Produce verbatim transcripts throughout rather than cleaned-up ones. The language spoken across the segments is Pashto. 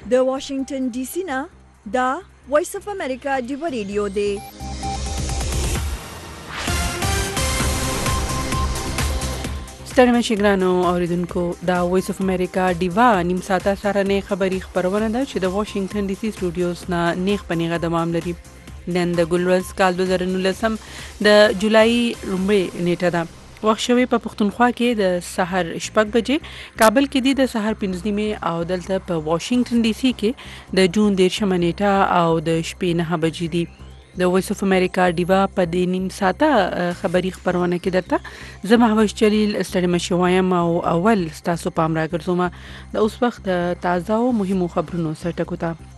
د واشنگټن ډي سي نه دا وایس اف امریکا ډیو ریډیو دی. ستړي مشي ګرانو اوریدونکو، دا وایس اف امریکا ډیوا نیم ساعته سره نه خبري خبرونه ده چې د واشنگټن ډي سي سټوډیوز نه نیغ پنیغه دوام لري. نن د ګلورز کال دوه زره نولسم د جولای لومړۍ نیټه ده. وخت شوی په پښتونخوا کې د سحر شپږ بجې، کابل کې دی د سحر پنځه نیمې او دلته په واشنگټن ډي سي کې د جون دیرشمه نیټه او د شپې نه بجې دي. د وایس اف امریکا ډیوا په دې نیم ساعته خبري خبرونه کې درته زه محوش جلیل ستړي مشي وایم او اول ستاسو پام راګرځوم د اوس وخت د تازه او مهمو خبرونو سرټکو ته.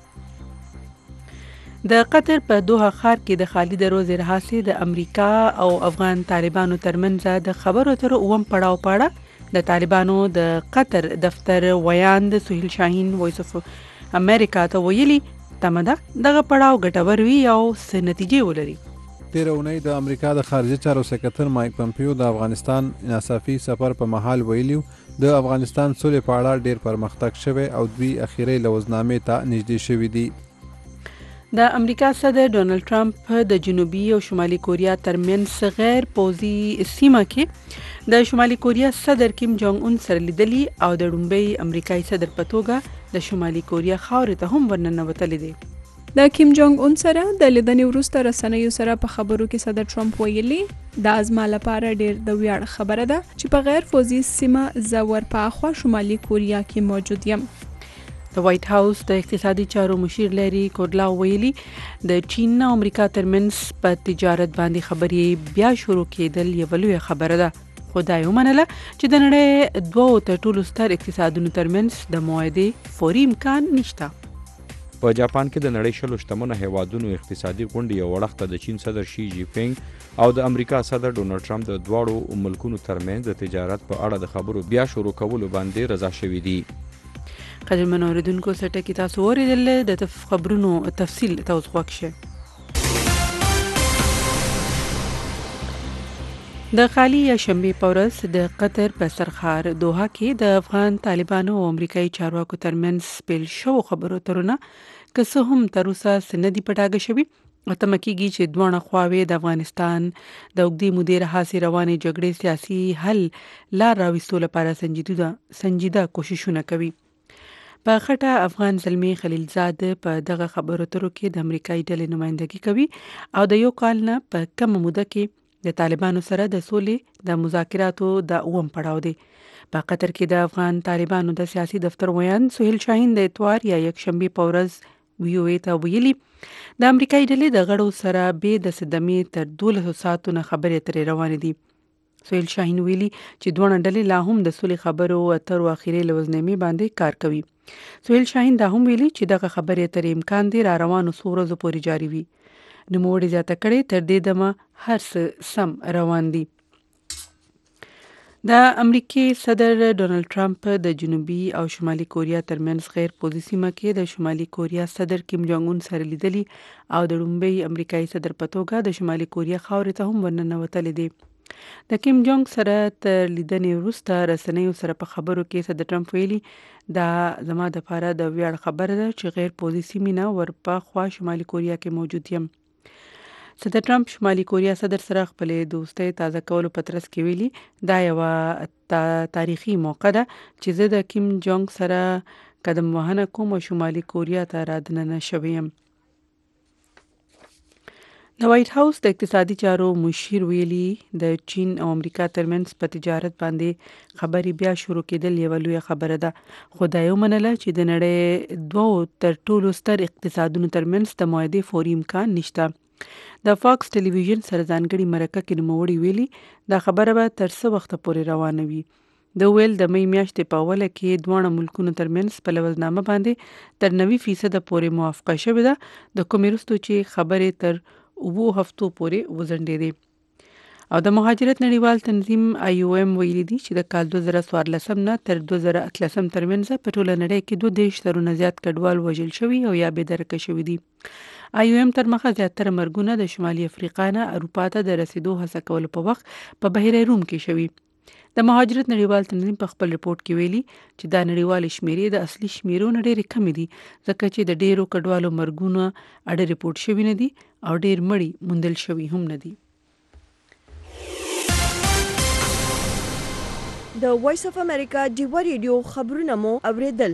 د قطر په دوحه ښار کې د خالي دروازې رهاسې د امریکا او افغان طالبانو ترمنځ د خبرو اترو اووم پړاو پاړه د طالبانو د قطر دفتر ویاند سهیل شاهین وایس اف امریکا ته ویلي تمه ده دغه پړاو ګټور وي او څه نتیجې ولري. تیره اونۍ د امریکا د خارجه چارو سکرټر مایک پمپیو د افغانستان ناڅاپي سفر په محل ویلیو د افغانستان سولې په اړه ډیر پرمختګ شوی او دوی اخیری لوزنامې ته نږدې شوي دي. د امریکا صدر ډونالد ټرمپ د جنوبي او شمالي کوریا ترمنځ غیر پوزي سیمه کې د شمالي کوریا صدر کیم جونګ اون سره لیدلی او د ډومبۍ امریکایي صدر په توګه د شمالي کوریا خاورې ته هم ورننوتلی دی. د کیم جونګ اون سره د لیدنې وروسته رسنیو سره په خبرو کې صدر ټرمپ ویلي دا زما لپاره ډیر د ویاړ خبره ده چې په غیر پوزي سیمه زه ورپاخوا شمالي کوریا کې موجود یم. د وایټ هاوس د اقتصادي چارو مشیر لری کوډلا ویلي د چین او امریکا ترمنځ په تجارت باندې خبرې بیا شروع کېدل یو لوی خبره ده، خو دا یې ومنله چې د نړۍ دوه تر ټولو ستر اقتصادونو ترمنځ د معاهدې فوري امکان نشته. په جاپان کې د نړۍ شلو شتمنو هیوادونو اقتصادي غونډې یو وخت د چین صدر شي جی پینګ او د امریکا صدر ډونالد ټرمپ د دواړو ملکونو ترمنځ د تجارت په اړه د خبرو بیا شروع کولو باندې رضا شوي دي. قدرمن اوریدونکو سټکی تاسو اوریدل د خبرونو تفصیل تاسو خوښ د خالی یا شنبه پورس د قطر په سرخار دوحه کې د افغان طالبانو او امریکایي چارواکو ترمنځ پیل شو خبرو ترونه که څه هم تر اوسه سندي پټاګه شوی او تمکیږي چې دوه خواوې د افغانستان د اوږدې مودې راهیسې روانې جګړې سیاسي حل لار راوستلو لپاره سنجیده سنجیده کوششونه کوي. په خټه افغان زلمی خلیلزاد په دغه خبرو اترو کې د امریکایي ډلې نمائندګي کوي او د یو کال نه په کم موده کې د طالبانو سره د سولې د مذاکراتو د اووم پړاو دی. په قطر کې د افغان طالبانو د سیاسي دفتر ویاند سهیل شاهین د اتوار یا یک شنبه په ورځ وی او ای ته ویلي د امریکایي ډلې د غړو سره به د صدمې تر دولسو ساعتو نه خبرې اترې روانې دي. سهیل شاهین ویلي چې دوه ډلې لا هم د سولې خبرو اترو اخیری لوزنامې باندې کار کوي. سهیل شاهین دا هم ویلي چې دغه خبرې اترې امکان دی را روانو څو ورځو پورې جاري وي. نوموړي زیاته کړې تر دې دمه هر څه سم روان دي. د امریکای صدر ډونالد ټرمپ د جنوبي او شمالي کوریا ترمنځ غیر پوزي سیمه کې د شمالي کوریا صدر کیم جونګ اون سره لیدلی او د ډومبۍ امریکایي صدر په توګه د شمالي کوریا خاورې ته هم ورننوتلی دی. د کیم جونګ سره تر لیدنې وروسته رسنیو سره په خبرو کې صدر ټرمپ ویلي دا زما د لپاره د ویاړ خبره ده چې غیر پوزي سیمې نه ورپاخوا شمالي کوریا کې موجود یم. صدر ټرمپ شمالي کوریا صدر سره خپلې دوستۍ تازه کولو په ترڅ کې ویلي دا یوه تاریخي موقع ده چې زه د کیم جونګ سره قدم وهنه کوم او شمالي کوریا ته را دننه شوی یم. د وایټ هاوس د اقتصادي چارو مشیر ویلي د چین او امریکا ترمنځ په تجارت باندې خبرې بیا شروع کېدل یو لوی خبره ده، خو دا یې ومنله چې د نړۍ دوه تر ټولو ستر اقتصادونو ترمنځ د معاهدې فوري امکان نشته. د فاکس ټلویزیون سره ځانګړي مرکه کې نوموړي ویلي دا خبره به تر څه وخت پورې روانه وي. د ویل د مې میاشتې په اوله کې دواړه ملکونو ترمنځ په لوزنامه باندې تر نوي فیصده پورې موافقه شوې ده، د کومې وروسته چې خبرې تر اوو هفتو پورې وځنډېدې. او د مهاجرت نړیوال تنظیم آی او ایم ویلي دي چې د کال دوه زره څوارلسم نه تر دوه زره اتلسم ترمنځ په ټوله نړۍ کې دوه دېرش زرونه زیات کډوال وژل شوي او یا بې درکه شوي دي. آی او ایم تر مخه زیاتره مرګونه د شمالي افریقا نه اروپا ته د رسیدو هڅه کولو په وخت په بحیره روم کې شوي. د مهاجرت نړیوال تنظیم په خپل رپورت کې ویلي چې دا نړیوال شمیرې د اصلي شمیرو نه ډېرې کمې دي ځکه چې د ډېرو کډوالو مرګونه اړه رپورت شوي نه دي او ډېر مړي موندل شوي هم نه دي. د وایس اف امریکا ډیوا ریډیو خبرونه مو اوریدل.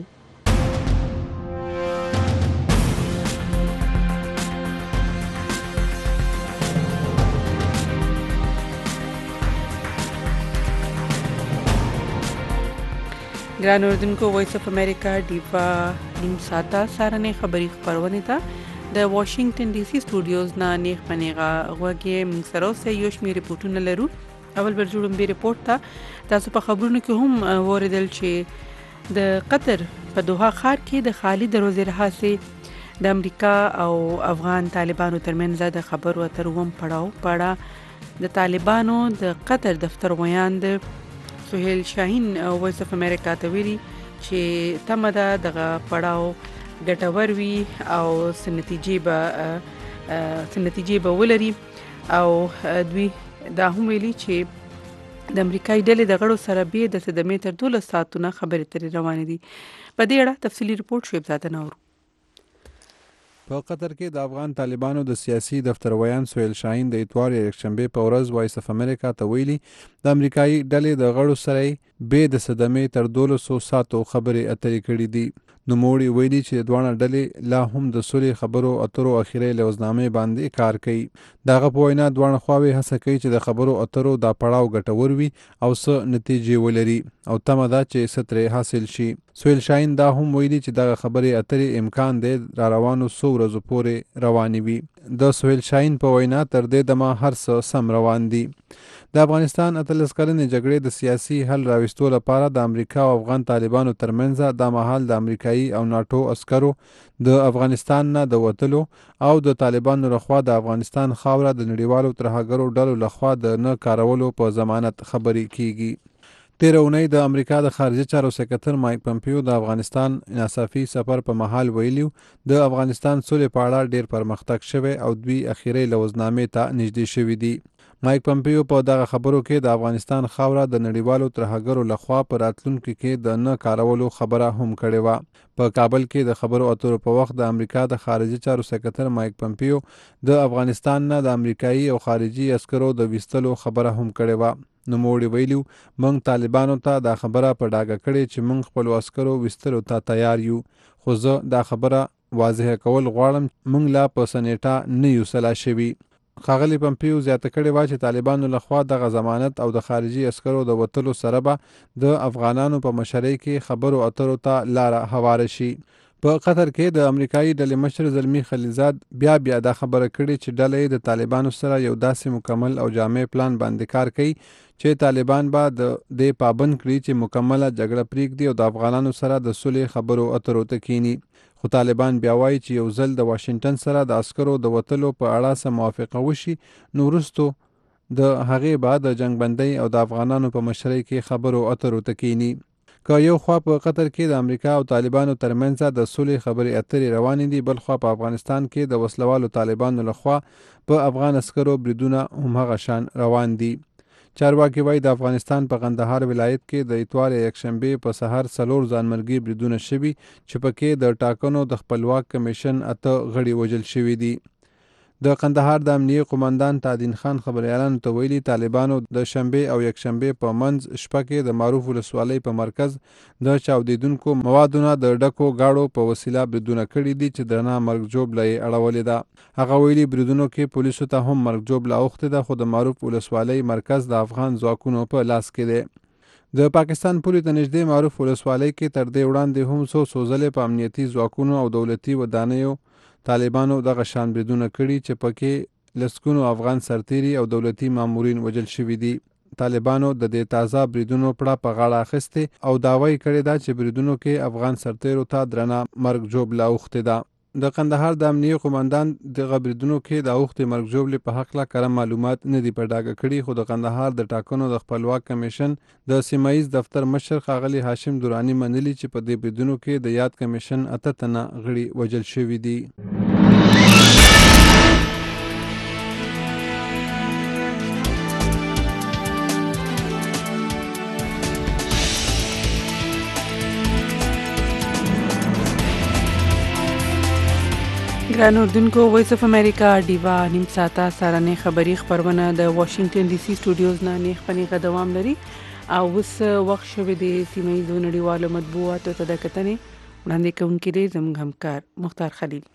ګران اوردونکو، وایس اف امریکا ډیوا نیم ساعته سارنې خبري خبرونه ته د واشنگټن ډي سي سټوډیوز نه نیغ پنیغه غوږی موږ سره اوسه یو شمېر ریپورتونه لرو. اول برجوړم به ریپورت ته تاسو په خبرونو کې هم وریدل چې د قطر په دوحه ښار کې د خالي دروازې رهاسي د امریکا او افغان طالبانو ترمنځ د خبرو اترو پړاو پړه د طالبانو د قطر دفتر ویاند سهیل شاهین وایس اف امریکا ته ویلي چې تمه ده دغه پړاو ګټور وي او سنتیجې به سنتیجې به ولري او دوی دا هم ویلي چې د امریکایي ډلې د غړو سره به د صدمې تر دولس ساعتونه خبرې ترې روانې دي. په دې اړه تفصیلي رپورت شعیب زاده نور. په قطر کې د افغان طالبانو د سیاسي دفتر ویان سهیل شاهین د اتوار یکشنبه په ورځ وایس اف امریکا ته ویلي د امریکایي ډلې د غړو سره به د صدمې تر دولسو ساعتو خبرې اترې کړې دي. نوموړي ویلي چې دوه ډلې لا هم د سولې خبرو اترو اخیری لوزنامې باندې کار کوي. دغه په وینا دوه خواوې هڅه کوي چې د خبرو اترو دا پړاو ګټور وي او څه نتیجې ولري او تمه ده چې سترې حاصل شي. سهیل شاهین دا هم ویلي چې دغه خبرې اترې امکان دی را روانو څو ورځو پورې روانې وي. د سهیل شاهین په وینا تر دې دمه هر څه سم روان دي. د افغانستان اتلس کلنې جګړې د سیاسي حل راوستو لپاره د امریکا او افغان طالبانو ترمنځ د مهال د امریکایي او ناټو عسکرو د افغانستان نه د وتلو او د طالبانو لخوا د افغانستان خاوره د نړیوالو ترهګرو ډلو لخوا د نه کارولو په ضمانت خبرې کیږي. تیره اونۍ د امریکا د خارجه چارو سکرتر مایک پمپیو د افغانستان انعطافي سفر په مهال ویلیو د افغانستان سولې په اړه ډیر پرمختګ شوی او دوی اخیری لوزنامې ته نږدې شوي دي. مایک پمپیو په دغه خبرو کې د افغانستان خاوره د نړیوالو ترهګرو لخوا په راتلونکي کې د نه کارولو خبره هم کړې وه. په کابل کې د خبرو اترو په وخت د امریکا د خارجه چارو سکرتر مایک پمپیو د افغانستان نه د امریکایي او خارجي عسکرو د ویستلو خبره هم کړې وه. نوموړي ویلو موږ طالبانو ته دا خبره په ډاګه کړې چې موږ خپل عسکرو ویستلو ته تیار یو، خو زه دا خبره واضح کول غواړم موږ لا په سنیټا نه یو سلا شوي. ښاغلي پمپیو زیاته کړې وه چې طالبانو لخوا دغه ضمانت او د خارجي عسکرو د وتلو سره به د افغانانو په مشرۍ کې خبرو اترو ته لاره هواره شي. په قطر کې د امریکایي ډلې مشر زلمی خلیلزاد بیا بیا دا خبره کړې چې ډله د طالبانو سره یو داسې مکمل او جامع پلان باندې کار کوي چې طالبان به د دې پابند کړي چې مکمله جګړه پرېږدي او د افغانانو سره د صلح خبرو اترو ته کینی. خو طالبان بیا وایي چې یو ځل د واشنگټن سره د عسکرو د وتلو په اړه سم موافقه وشي نو وروستو د هغې بعد د جنګ بندۍ او د افغانانو په مشرۍ کې خبرو اترو ته کینی. که یو خوا په قطر کې د امریکا او طالبانو ترمنځ د صلح خبرې اترې روانې دي، بل خوا په افغانستان کې د وسلوالو طالبانو لخوا په افغان عسکرو بریدونه هم هغه شان روان دي. چارواکي وایي د افغانستان په قندهار ولایت کې د اتوار یکشنبه په سحر څلور ځانمرګي بریدونه شوي چې پکې د ټاکنو د خپلواک کمیشن اته غړي وژل شوي دي. د قندهار د امنیه قومندان تادین خان خبريالانو ته ویلي طالبانو د شنبه او یکشنبه په منځ شپه کې د معروف ولسوالۍ په مرکز د چاودیدونکو موادونو د ډکو گاړو په وسیله بریدونه کړي دي چې درنه مرګ جوړ لای اړولې ده. هغه ویلي بریدونو کې پولیسو ته هم مرګ جوړ لا اوخته ده، خو د معروف ولسوالۍ مرکز د افغان ځواکونو په لاس کې دی. د پاکستان پولې ته نږدې معروف ولسوالۍ کې تر دې وړاندې هم څو سوزلې په امنیتي ځواکونو او دولتي ودانیو طالبانو دغه شان بریدونه کړي چې پکې لسګونو افغان سرتیري او دولتي مامورین وژل شوي دي. طالبانو د دې تازه بریدونو پړه په غاړه اخیستې او داوی کړې ده چې بریدونو کې افغان سرتیرو ته درنه مرګ جوړ لا اوخته ده. د قندهار د امنیه قومندان د بریدونو کې د اوخته مرګ جوړ په حق لا کره معلومات نه دی په ډاګه کړي، خو د قندهار د ټاکنو د خپلواک کمیشن د سیمایي دفتر مشر ښاغلي هاشم درانی منلي چې په دې بریدونو کې د یاد کمیشن اته تنه غړي وژل شوي دي. ګران اردوونکو وایس اف امریکا ډیوا نیم ساعته سارنې خبری خبرونه د واشنگټن ډي سي سټوډیوز نه نیخ پنیغه دوام لري او اوس وخت شوه د سیمه ییزو نړیوالو مطبوعاتو ته د کتنې وړاندې کوونکی دی زموږ همکار مختار خلیل.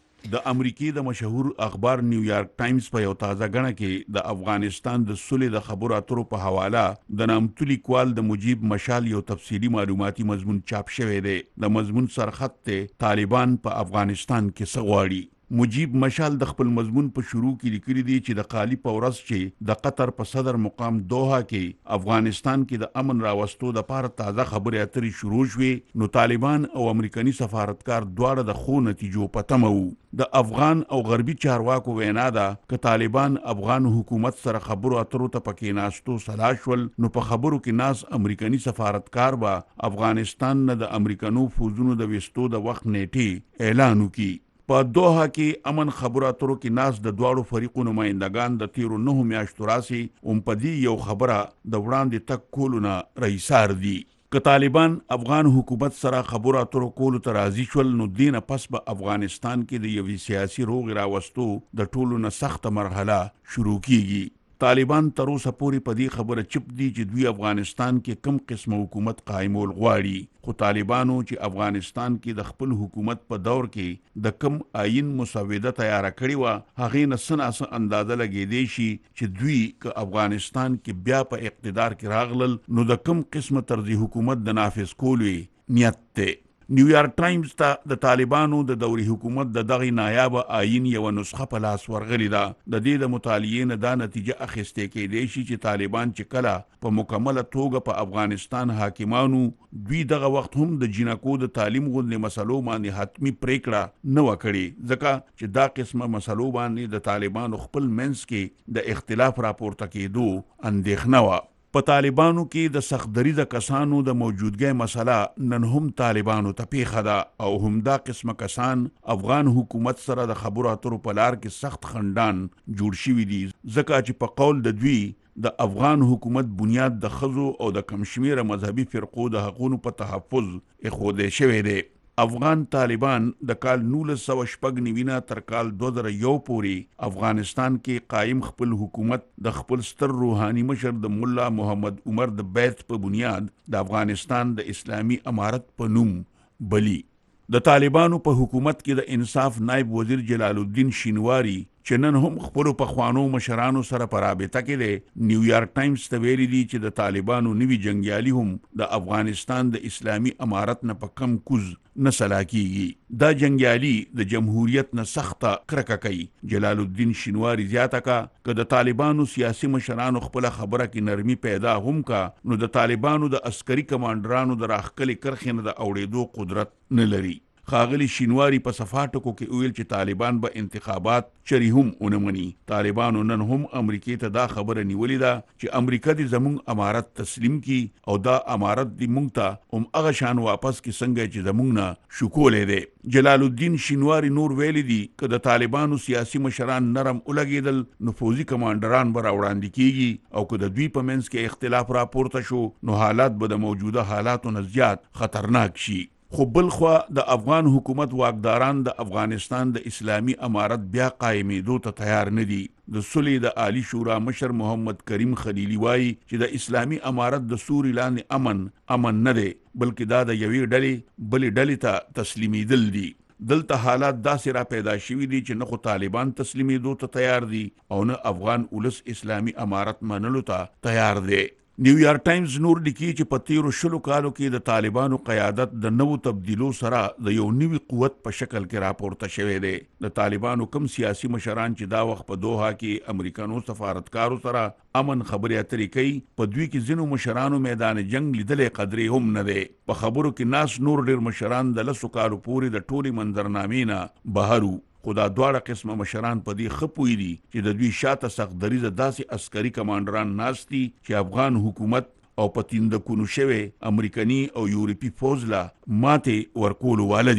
د امریکې د مشهور اخبار نیویارک ټایمز په یو تازه غڼه کې د افغانستان د سولې د خبرو اترو په حواله د نامتو لیکوال د مجیب مشال یو تفصیلی معلوماتي مضمون چاپ شوی دی. د مضمون سرخط ته طالبان په افغانستان کې څه غواړي. مجیب مشال د خپل مضمون په شروع کې لیکلي دي چې د قالی په ورځ چې د قطر په صدر مقام دوحه کې افغانستان کې د امن راوستو د پاره تازه خبرې اترې شروع شوې نو طالبان او امریکایي سفارتکار دواړه د خو نتیجو په تمه وو. د افغان او غربي چارواکو وینا ده ک طالبان افغان حکومت سره خبرو اترو ته پکې ناستو سلاشول نو په خبرو کې ناس امریکایي سفارتکار با افغانستان نه د امریکانو فوجونو د وستو د وخت نیټه اعلان وکړي. په دوحه کې امن خبرو اترو کې ناس د دواړو فریقو نمائندگان د تیرو نه میاشتو راسي اوم پدی یو خبره د وړاندې تک کولونه رئیسار دي. که طالبان افغان حکومت سره خبرو اترو کولو ته راضي شول نو دینه پس به افغانستان کې د یوې سیاسي روغ راوستو د ټولو نه سخته مرحله شروع کیږي. طالبان تر اوسه پورې په دې خبره چپ دي چې دوی افغانستان کې کم قسم حکومت قائمول غواړي خو طالبانو چې افغانستان کې د خپل حکومت په دور کې د کم آئین مسوده تیار کړی و هغې نه څه ناڅه اندازه لګېدی شي چې دوی که افغانستان کې بیا په اقتدار کې راغلل نو د کم قسم طرزي حکومت د نافذ کولو نیت دی. نیویارک ټایمز ته د طالبانو د دوري حکومت د دغه نایاب آئین یو نسخه په لاس ورغلی ده. د دې د مطالعې نه دا نتیجه اخیستې کېدای شي چې طالبان چې کله په مکمله توګه په افغانستان حاکمانو دوی دغه وخت هم د جنکو د تعلیم غوندې مسلو باندې حتمی پریکړه نه وکړي ځکه چې دا قسمه مسلو باندې د طالبانو خپل منځ کې د اختلاف راپورته کېدو اندېښنه وه. په طالبانو کې د سختدریزه کسانو د موجودګۍ مسله نن هم طالبانو ته پیښه ده او همدا قسمه کسان افغان حکومت سره د خبرو اترو په لار کې سخت خندان جوړ شوي دي ځکه چې په قول د دوی د افغان حکومت بنیاد د ښځو او د کمشمیره مذهبي فرقو د حقونو په تحفظ ایښودی شوی دی. افغان طالبان د کال نولس سوه شپږ نوي نه تر کال دوه زره یو پورې افغانستان کې قایم خپل حکومت د خپل ستر روحاني مشر د ملا محمد عمر د بیت په بنیاد د افغانستان د اسلامي امارت په نوم بلی. د طالبانو په حکومت کې د انصاف نائب وزیر جلال الدین شینواری چې نن هم خپلو پخوانو مشرانو سره په رابطه کې دی نیویارک ټایمز ته ویلي دي چې د طالبانو نوي جنګیالي هم د افغانستان د اسلامي امارت نه په کم کوز نه سلا کیږي. دا جنګیالي د جمهوریت نه سخته کرکه کوي. جلال الدین شینواری زیاته کا که د طالبانو سیاسي مشرانو خپله خبره کې نرمي پیدا هم کا نو د طالبانو د عسکري کمانډرانو د راښکلې کرښې نه د اوړېدو قدرت نه لري. خاغلی شینواری په صفاټکو کې ویل چې طالبان به انتخابات چری هم اونمني. طالبانو نن هم امریکې ته دا خبره نیولې ده چې امریکا دې زموږ امارت تسلیم کی او دا امارت دې موږ ته هم هغه شان واپس کی څنګه چې زموږ نه شکولې دی. جلال الدین شینواری نور ویلي دي که د طالبانو سیاسي مشران نرم ولګېدل نو فوزي کمانډران به راوړاندې کیږي او که د دوی په منځ کې اختلاف راپورته شو نو حالات به د موجوده حالاتو نه زیات خطرناک شي. خو بلخوا د افغان حکومت واکداران د افغانستان د اسلامي امارت بیا قائمېدو ته تیار نه دي. د سولې د عالی شورا مشر محمد کریم خلیلی وایي چې د اسلامي امارت د سوري لاندې امن امن نه دی بلکې دا د یوې ډلې بلې ډلې ته تسلیمیدل دي. دلته حالات داسې را پیدا شوي دي چې نه خو طالبان تسلیمیدو ته تیار دي او نه افغان ولس اسلامي امارت منلو ته تیار دی. نیویارک ټایمز نور لیکي چې په تیرو شلو کالو کې د طالبانو قیادت د نوو تبدیلو سره د یو نوي قوت په شکل کې راپورته شوی دی. د طالبانو کم سیاسي مشران چې دا وخت په دوحه کې امریکانو سفارتکارو سره امن خبرې اترې کوي په دوی کې ځینو مشرانو میدان جنگ لیدلې قدرې هم نه دی. په خبرو کې ناس نور ډېر مشران د لسو کالو پورې د ټولې منظرنامې نه بهر وو خو دا دواړه قسمه مشران په دې ښه پوهېدي دي چې د دوی شاته سختدریزه داسې عسکري کمانډران ناست دي چې افغان حکومت او په تیندکونو شوی امریکني او یورپي فوج له ماتې ورکولو واله دي.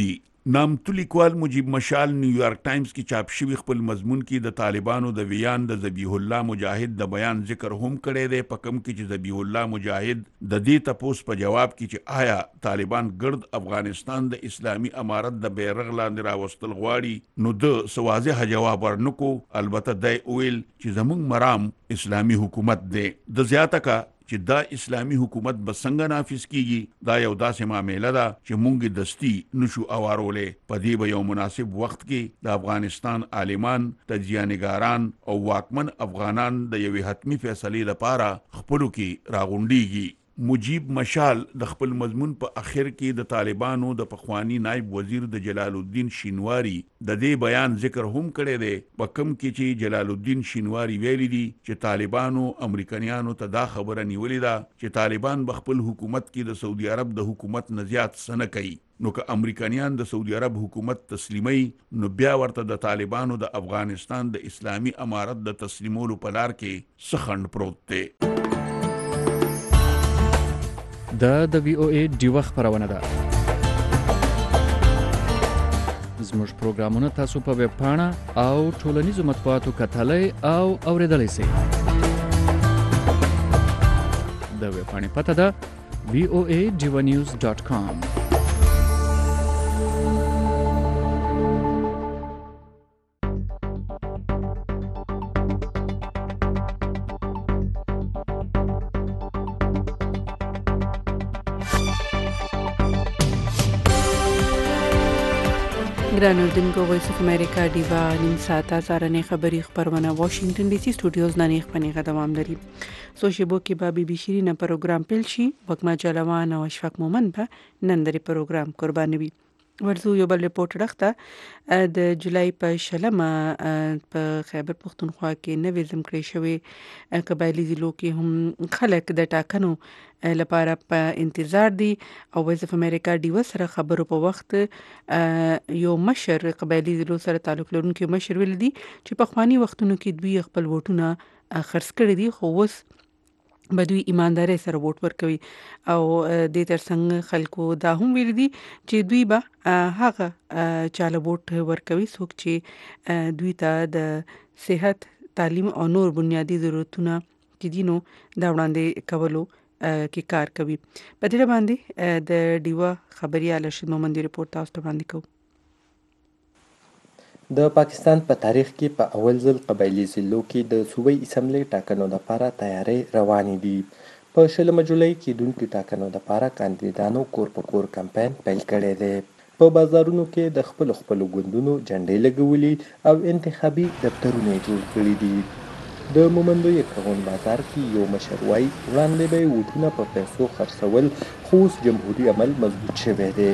نامتو لیکوال مجیب مشال نیویارک ټایمز کې چاپ شوی خپل مضمون کې د طالبانو د ویان د ذبیح الله مجاهد د بیان ذکر هم کړی دی، په کوم کې چې ذبیح الله مجاهد د دې تپوس په جواب کې چې آیا طالبان ګرد افغانستان د اسلامي امارت د بیرغ لاندې راوستل غواړي، نو د څه واضحه جواب ورنکو. البته دی ویل چې زموږ مرام اسلامي حکومت دی. د زیاته کا چې دا اسلامي حکومت به څنګه نافذ کیږي، دا یو داسې معامله ده چې مونږ دستی نشو اوارولې. په دې به یو مناسب وخت کې د افغانستان عالمان، تجزیه‌نګاران او واکمن افغانان د یوې حتمی فیصلې لپاره خپلو کې راغونډيږي. مجیب مشال د خپل مضمون په اخر کې د طالبانو د پخوانی نائب وزیر د جلال الدین شینواری د دې بیان ذکر هم کړی دی، په کوم کې چې جلال الدین شینواری ویلي دي چې طالبانو امریکایانو ته دا خبره نیولې ده چې طالبان په خپل حکومت کې د سعودي عرب د حکومت نه زیات څه نه کوي. نو که امریکایان د سعودي عرب حکومت تسلیمي، نو بیا ورته د طالبانو د افغانستان د اسلامي امارت د تسلیمولو په لار کې څه خنډ پروت دی. دا د وی او ای ډیوه خبرونه ده. زموږ پروګرامونه تاسو په ویب پاڼه او ټولنیزو مطبوعاتو کتلای او اوریدلای شئ. د ویب پاڼې پته ده وی او ای ډیوه نیوز ډاټ کام. ګران اردوونکو، وایس اف امریکا ډیوا نیم ساعته سارنې خبري خبرونه واشنگټن ډي سي سټوډیوز نه نه خبرې دوام لري. سو شیبو کې بابي بشیرینه پروګرام پیل شي، وکما چلوان او اشفاق مومن په نندري پروګرام قربانوي. ورزو یو بل ریپورت راخته د جولای په شلمه په خیبر پختونخوا کې نوې ځمکړې شوې قبایلی ضلعو کې هم خلک د ټاکنو لپاره په انتظار دي. او وایس اف امریکا ډیو سره خبرو په وخت یو مشر قبایلی ضلعو سره تعلق لرونکي مشر ویل دي چې په خواني وختونو کې دوی خپل ووټونه خرڅ کړي دي، خو اوس بدوی ایمانداري سره ووټ ورکوي. او د ترڅنګ خلکو دا هم ویل دي چې دوی به هغه چاله ووټ ورکوي څوک چې دوی ته د صحت، تعلیم او نور بنیادی ضرورتونه چې دینو دا وړاندې کولو کې کار کوي. په دې باندې د ډیوا خبري الرشید محمد ریپورت تاسو ته وړاندې کوم. د پاکستان په تاریخ کې په اول ځل قبایلی ضلعو کې د صوبې اسمبلی ټاکنو لپاره تیاری روانې دي. په شلمه جولای کې دونکو ټاکنو لپاره کاندیدانو کور په کور کمپاین پیل کړی دی. په بازارونو کې د خپل خپل ګوندونو جنډې لګولې او انتخابي دفترونه جوړ کړي دي. د مومندوی کغون بازار کې یو مشر وایي وړاندې به ووټونه په پیسو خرڅول، خو اوس جمهوري عمل مضبوط شوی دی.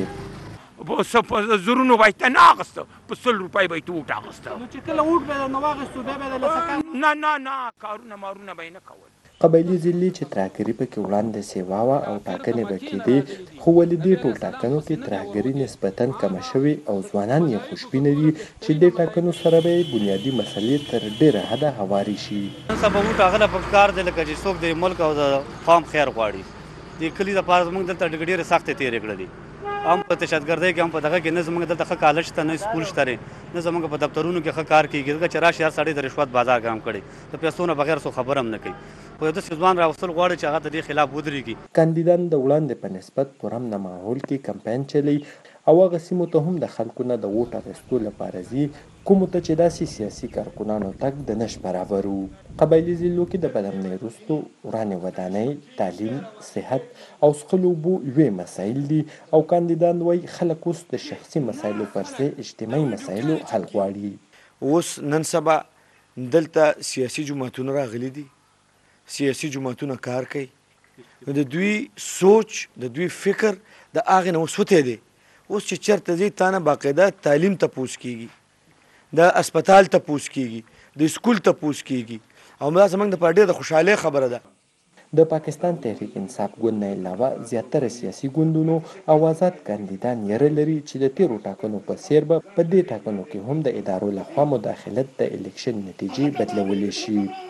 په زرونو به یې نه اخېسته، په سل روپۍ به یې ته ووټ اخېسته. نو چې کله ووټ به یې نه واخېستو بیا به یې درله څه کار؟ نه نه نه کارونه مارونه به یې نه کول. قبایلي ضلعې چې ترهګري پکې وړاندې سیوا وه او ټاکنې به کېدې، خو ولې دې ټول ټاکنو کې ترهګري نسبتاً کمه شوې او ځوانان یې خوشبینه دي چې دې ټاکنو سره به یې بنیادي مسلې تر ډېره حده هوارې شي. نن سبا ووټ هغه له پکار دی لکه چې څوک د ملک او د قوم خیر غواړي. د کلي دپاره زموږ دلته ډېرې سختې تېرې کړلې، هم په تشددګردۍ کې هم په دغه کې نه زموږ دلته ښه کالج شته، نه سکول شته، نه زموږ په دفترونو کې ښه کار کېږي. ځکه چې راشي هر سړی د رشوت بازار ګرم کړی، د پیسو نه بغیر څوک خبره هم نه کوي. خو یو داسې ځوان راوستل غواړي چې هغه د دې خلاف ودرېږي. کاندیدان د وړاندې په نسبت پرامنه ماحول کې کمپاین چلی او هغه سیمو ته هم د خلکو نه د ووټ اخیستو لپاره ځي کومو ته چې داسې سیاسي کارکنانو تګ د نش برابر وو. قبایلي ضلعو کې د بدامنۍ وروستو ورانې ودانۍ، تعلیم، صحت او څښلو اوبو لوی مسایل دي او کاندیدان وایي خلک اوس د شخصي مسایلو پر ځای اجتماعي مسایلو حل غواړي. اوس نن سبا دلته سیاسي جماعتونه راغلي دي، سیاسي جماعتونه کار کوي، نو د دوی سوچ، د دوی فکر د هغې نه اوس وتی دی. اوس چې چېرته ځي تا نه باقاعده تعلیم تپوس کېږي، د اسپتال تپوس کېږي، د سکول تپوس کېږي، او دا زموږ دپاره ډېره د خوشحالۍ خبره ده. د پاکستان تحریک انصاف ګوند نه علاوه زیاتره سیاسي ګوندونو او آزاد کاندیدان یره لري چې د تیرو ټاکنو په څیر به په دې ټاکنو کې هم د ادارو لخوا مداخلت د الیکشن نتیجې بدلولی شي.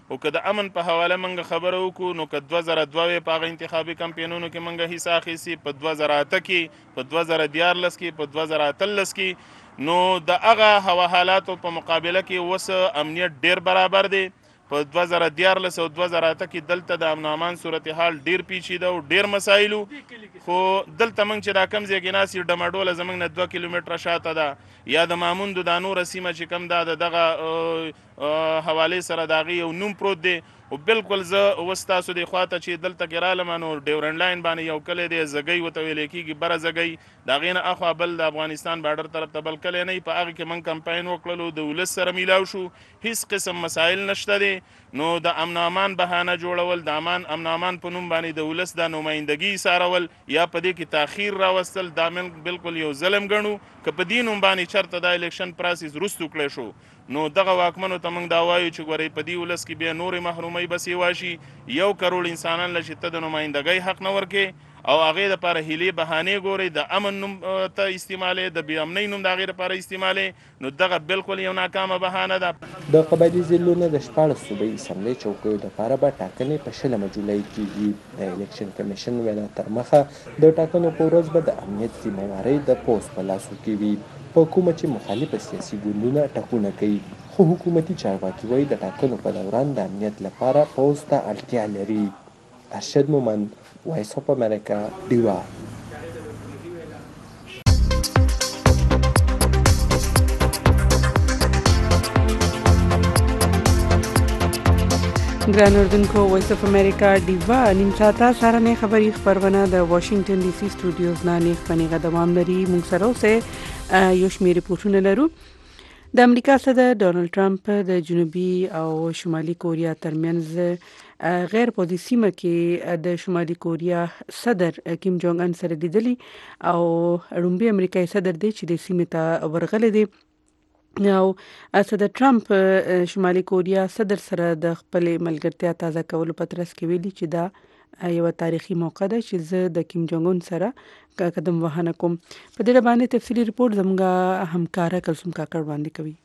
او که د امن په حواله موږ خبره وکړو نو که دوه زره دوه په هغه انتخابي کمپینونو کې موږ حصه اخیستې، په دوه زره اته کې، په دوه زره دیارلس کې، په دوه زره اتلس کې، نو د هغه هوا حالاتو په مقابله کې اوس امنیت ډیر برابر دی. په دوه زره دیارلس او دوه زره اته کې دلته د امن امان صورتحال ډیر پیچیده او ډیر مسایلو، خو دلته موږ چې دا کم ځای کې ناست یو ډمډوله زموږ نه دوه کیلومتره شاته ده، یا د ماموندو دا نوره سیمه چې کوم ده د دغه حوالې سره د هغې یو نوم پروت دی. او بالکل زه اوس تاسو دې خواته چې دلته کې رالم نو ډیورنډ لاین باندې یو کلی دی زګۍ ورته ویلی کېږي، بره زګۍ، د هغې نه اخوا بل د افغانستان بارډر طرف ته بل کلی نه وي. په هغې کې موږ کمپاین وکړلو، د ولس سره میلاو شو، هیڅ قسم مسایل نشته دی. نو د امن امان بهانه جوړول، د امان امن امان په نوم باندې د ولس د نمایندګي څارول یا په دې کې تاخیر راوستل، دا بالکل یو ظلم ګڼو. که په دې نوم باندې چېرته دا الیکشن پراسس وروستو کړی شو نو دغه واکمنو ته موږ دا وایو چې ګورئ په دې ولس کې بیا نورې محرومۍ به سیوا شي. یو کروڑ انسانان له چې ته د نمایندګۍ حق نه ورکې او هغې دپاره هیلې بهانې ګورئ، د امن نوم ته استعمالې، د بې امنۍ نوم د هغې دپاره استعمالې، نو دغه بالکل یو ناکامه بهانه ده. د قبایلي ضلعو نه د شپاړس صوبایي اسمبلۍ چوکیو دپاره به ټاکنې په شلمه جولای کېږي. د الیکشن کمیشن وینا تر مخه د ټاکنو په ورځ به د امنیت ذمهوارۍ د پوځ په لاسو کې وي، په کومه چې مخالفه سیاسي ګوندونه ټکونه کوي. خو حکومتي چارواکي وایي د ټاکنو په دوران د امنیت لپاره پوځ ته اړتیا لري. ارشد مومند، وایس اف امریکا، ډیوا. ګران اردوونکو، وایس اف امریکا ډیوا نیم ساعته سهارنۍ خبري خپرونه د واشنگټن ډي سي سټوډیوز نه نیغ په نیغه دوام لري. موږ سره اوسئ یو شمېر ریپورټونه لرو. د امریکا صدر ډونالډ ټرمپ د جنوبي او شمالي کوریا ترمنځ غیر پوځي سیمه کې د شمالي کوریا صدر کیم جونګ ان سره لیدلي او لومړی امریکایي صدر دی چې د سیمې ته ورغلی دی. او صدر ټرمپ شمالي کوریا صدر سره د خپل ملګرتیا تازه کولو په ترڅ کې ویلي چې دا یو تاریخي موقع ده چې زه د کیم جونګ ان سره قدم وهنه کوم. په دې باندې تفصیلی ریپورت زموږ همکار کلثوم کاکړ وړاندې کوي.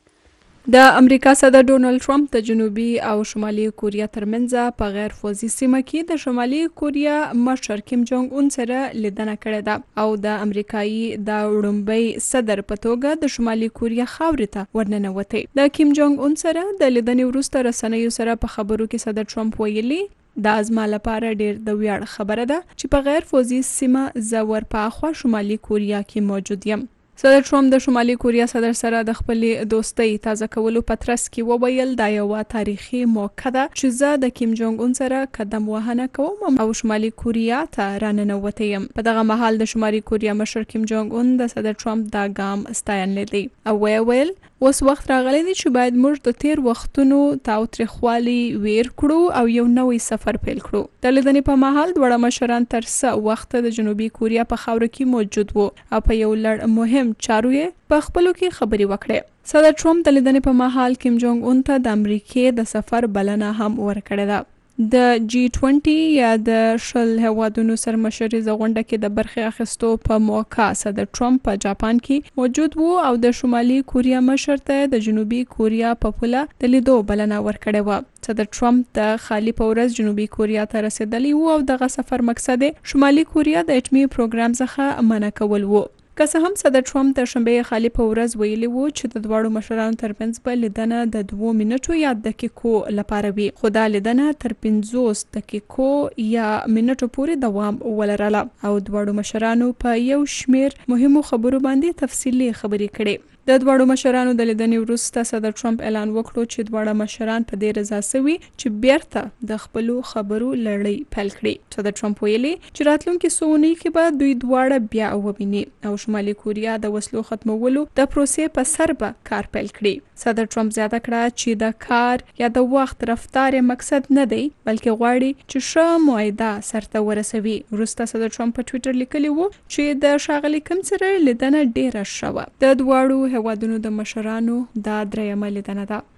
د امریکا صدر ډونالډ ټرمپ د جنوبي او شمالي کوریا ترمنځ په غیر فوزي سیمه کې د شمالي کوریا مشر کیم جونګ اون سره لیدنه کړې ده او د امریکایي د وړومبي صدر په توګه د شمالي کوریا خاورې ته ورننوتی. د کیم جونګ اون سره د لیدنې وروسته رسنیو سره په خبرو کې صدر ټرمپ ویلي دا زما لپاره ډیر د ویاړ خبره ده چې په غیر فوزي سیمه زه ورپاخوا شمالي کوریا کې موجود یم. صدر ټرمپ د شمالي کوریا صدر سره د خپلې دوستۍ تازه کولو په ترڅ کې وویل دا یوه تاریخي موقع ده چې زه د کیم جونګ اون سره قدم وهنه کوم او شمالي کوریا ته راننوتی یم. په دغه مهال د شمالي کوریا مشر کیم جونګ اون د صدر ټرمپ دا ګام ستاینلی دی او ویل اوس وخت راغلی دی چې باید موږ د تیر وختونو تاوتریخوالي ویر کړو او یو نوی سفر پیل کړو. د لیدنې په مهال دواړه مشران تر څه وخته د جنوبي کوریا په خاوره کې موجود وو او په یو لړ مهم چارو یې په خپلو کې خبرې وکړې. صدر ټرمپ د لیدنې په مهال کیم جونګ اون ته د امریکې د سفر بلنه هم ورکړې ده. د جی ټوینټي یا د شل هیوادونو سرمشریزه غونډه کې د برخې اخیستو په موقع صدر ټرمپ په جاپان کې موجود وو او د شمالي کوریا مشر ته د جنوبي کوریا په پوله د لیدو بلنه ورکړې وه. صدر ټرمپ د خالي په ورځ جنوبي کوریا ته رسېدلی وو او دغه سفر مقصد شمالي کوریا د اټمي پروګرام څخه منع کول وو. که څه هم صدر ټرمپ د شنبې خالي په ورځ ویلي وو چې د دواړو مشرانو ترمنځ به لیدنه د دوو منټو یا دقیقو لپاره وي، خو دا لیدنه تر پنځوس دقیقو یا منټو پورې دوام ولرله او دواړو مشرانو په یو شمېر مهمو خبرو باندې تفصیلي خبرې کړې. د دواړو مشرانو د لیدنې وروسته صدر ټرمپ اعلان وکړو چې دواړه مشران په دې رضا سوي چې بیرته د خپلو خبرو لړۍ پیل کړي. صدر ټرمپ ویلي چې راتلونکي څو اونۍ کې به دوی دواړه بیا وویني او شمالي کوریا د وسلو ختمولو د پروسې په سر به کار پیل کړي. صدر ټرمپ زیاته کړه چې د کار یا د وخت رفتار مقصد نه دی بلکې غواړي چې ښه معاهده سرته ورسوي. وروسته صدر ټرمپ په ټویټر لیکلی وو چې د ښاغلي کیم سره لیدنه ډیره ښه وه. د دواړو هیوادونو د مشرانو دا درېیمه لیدنه ده.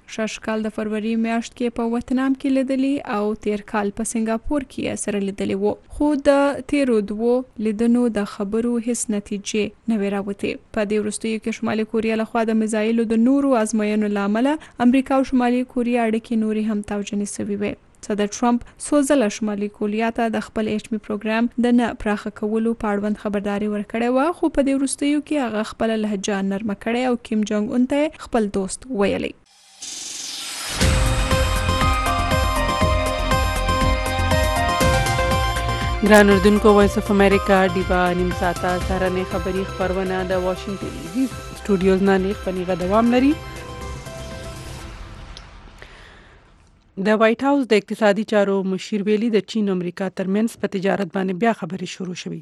شش کال د فروری میاشت کې په ویتنام کې لیدلی او تیر کال په سنگاپور کې سره لیدلی وو، خو د تیرو دوو لیدنو د خبرو هیڅ نتیجې نه وې راوتې. په دې وروستیو کې شمالي کوریا لخوا د میزایلو د نورو ازموینو له امله امریکا او شمالي کوریا اړیکې نورې هم توجنې سوي وې. صدر ټرمپ څو ځله شمالي کوریا ته د خپل اټومي پروګرام د نه پراخه کولو په اړوند خبرداري ورکړې وه، خو په دې وروستیو کې هغه خپله لهجه نرمه کړې او کیم جونګ اون ته خپل دوست ویلی. ګران اردوونکو، وایس اف امریکا ډیبا نیم ساعته سهارنۍ خبري خپرونه د واشنګټن ډي سي سټوډیوز نه نیغ په نیغه دوام لري. د وایټ هاوس د اقتصادي چارو مشیر ویلي د چین او امریکا ترمنځ په تجارت باندې بیا خبرې شروع شوي.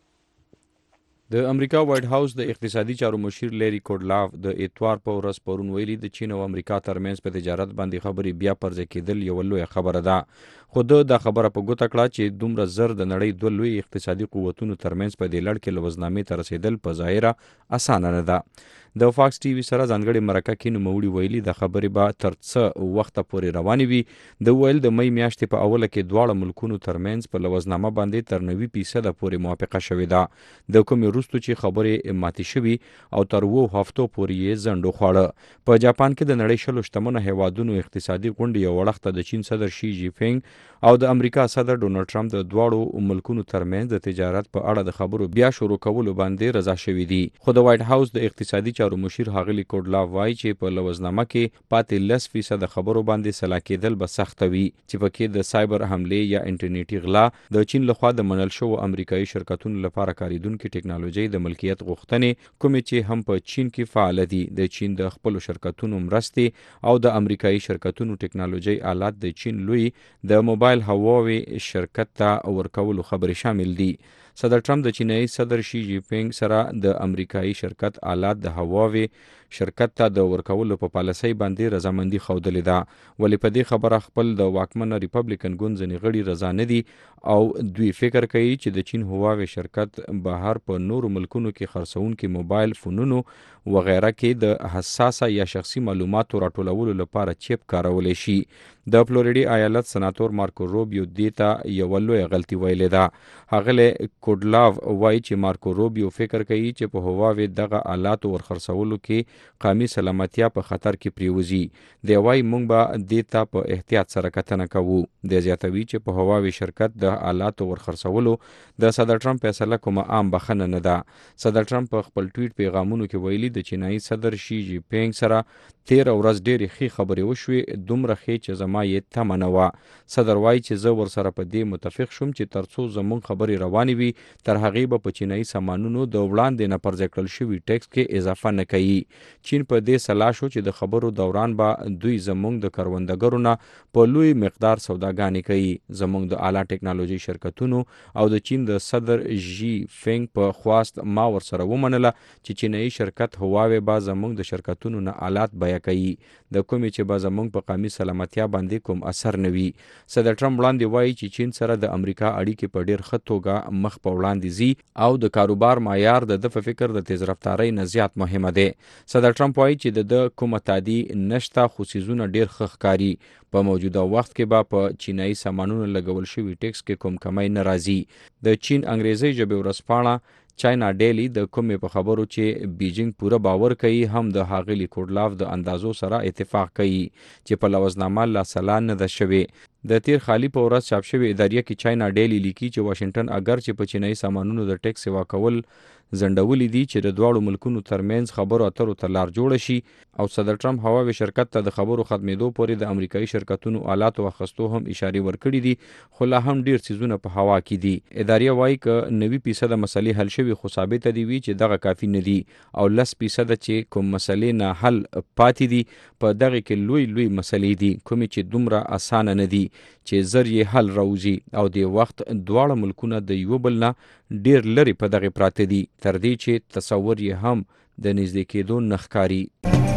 د امریکا وایټ هاوس د اقتصادي چارو مشیر لیری کوډلاف د اتوار په ورځ پرون ویلي د چین او امریکا ترمنځ په تجارت باندې خبرې بیا پرځای کېدل یوه لویه خبره ده، خو د دا خبره په ګوته کړه چې دومره زر د نړۍ دوه لوی اقتصادي قوتونو ترمنځ په دې لړ کې لوزنامې ته رسیدل په ظاهره اسانه نه ده. د فاکس ټي وي سره ځانګړې مرکه کې نوموړي ویلي د خبرې به تر څه وخته پورې روانې وي. د ویل د مۍ میاشتې په اوله کې دواړه ملکونو ترمنځ په لوزنامه باندې تر نوي فیصده پورې موافقه شوې ده، د کومې وروسته چې خبرې ماتې شوي او تر اوو هفتو پورې یې ځنډ وخوړه. په جاپان کې د نړۍ شلو شتمنو هیوادونو اقتصادي غونډې یو وړاندې د چین صدر شي جی پینګ او د امریکا صدر ډونالډ ټرمپ د دواړو ملکونو ترمنځ د تجارت په اړه د خبرو بیا شروع کولو باندې رضا شوي دي. خو د وایټ هاوس د اقتصادي چارو مشیر هاغلی کوډلاف وایي چې په لوزنامه کې پاتې لس فیصده خبرو باندې سلا کېدل به سخته وي، چې پکې د سایبر حملې یا انټرنیټي غلا، د چین لخوا د منل شوو امریکایي شرکتونو لپاره کاریدونکي ټکنالوژي د ملکیت غوښتنې، کومې چې هم په چین کې فعال دي، د چین د خپلو شرکتونو مرستې او د امریکایي شرکتونو ټکنالوژي آلات د چین لوی د موبایل هواوی شرکت ته ورکولو خبرې شامل دي. صدر ټرمپ د چینایي صدر شي جی پینګ سره د امریکایي شرکت آلات د هواوی شرکت ته د ورکولو په پالیسۍ باندې رضامندي ښودلې ده، ولې په دې خبره خپل د واکمنه ریپبلیکن ګوند ځینې غړي رضا نه دي او دوی فکر کوي چې د چین هواوی شرکت بهر په نورو ملکونو کې خرڅونکي موبایل فونونو وغیره کې د حساسه یا شخصي معلوماتو راټولولو لپاره چیپ کارولی شي. د فلوریډي ایالت سناتور مارکو روبیو دې ته یوه لویه غلطي ویلې ده. هغلی کوډلاف وایي چې مارکو روبیو فکر کوي چې په هواوی دغه آلاتو ورخرڅولو کې قومي سلامتیا په خطر کې پریوزي. دی وایي موږ به دې ته په احتیاط سره کتنه کوو. دی زیاتوي چې په هواوی شرکت د آلاتو ورخرڅولو د صدر ټرمپ فیصله کومه عام بخښنه نه ده. صدر ټرمپ په خپل ټویټ پیغامونو کې ویلي د چینایي صدر شي جی پینګ سره تیر ورځ ډېرې ښې خبرې وشوې، دومره ښې چې زما یې تمه نه وه. صدر وایي چې زه ورسره په دې متفق شوم چې تر څو زموږ خبرې روانې وي تر هغې به په چینایي سامانونو د وړاندې نه پرځای کړل شوي ټیکس کې اضافه نه کوي. چین په دې سلا شو چې د خبرو دوران به دوی زموږ د کروندګرو نه په لوی مقدار سوداګانې کوي. زموږ د اعلی ټکنالوژي شرکتونو او د چین د صدر ژي فینګ په خواست ما ورسره ومنله چې چینایي شرکت هواوی به زموږ د شرکتونو نه آلات بیه کوي، د کومې چې به زموږ په قومي سلامتیا باندې کوم اثر نه وي. صدر ټرمپ وړاندې وایي چې چین سره د امریکا اړیکې په ډېر ښه توګه مخ په وړاندې ځي او د کاروبار معیار د ده په فکر د تیز رفتارۍ نه زیات مهمه دی. صدر ټرمپ وایي چې د ده کومه تادي نشته، خو څیزونه ډېر ښه ښکاري. په موجوده وخت کې به په چینایي سامانونو لګول شوي ټیکس کې کوم کمی نه راځي. د چین انګریزي ژبې ورځپاڼه چاینا ډیلی د کومې په خبرو چې بیجینګ پوره باور کوي هم د هاغلی کوډلاف د اندازو سره اتفاق کوي چې په لوزنامه لا سلا نه ده شوې. د تیر خالی په ورځ چاپ شوی اداریه کې چاینا ډیلی لیکي چې واشنگټن اگر چې په چینایي سامانونو د ټیکس سیوا کول ځنډولي دي چې د دواړو ملکونو ترمنځ خبرو اترو ته لار جوړه شي او صدر ټرمپ هواوی شرکت ته د خبرو ختمېدو پورې د امریکایي شرکتونو آلاتو اخیستو هم اشارې ورکړي دي، خو لا هم ډیر څیزونه په هوا کې دي. اداریه وایي که نوي فیصده مسلې حل شوي خو ثابته دي وي چې دغه کافي نه دي او لس فیصده چې کوم مسلې نه حل پاتې دي په دغه کې لوی لوی مسلې دي کومې چې دومره اسانه نه دي چې زر یې حل راوځي او د وخت دواړه ملکونه د یو بل نه ډیر لري په دغه پراته دي تر دې چې تصور یې هم د نږدې کېدو نه ښکاري.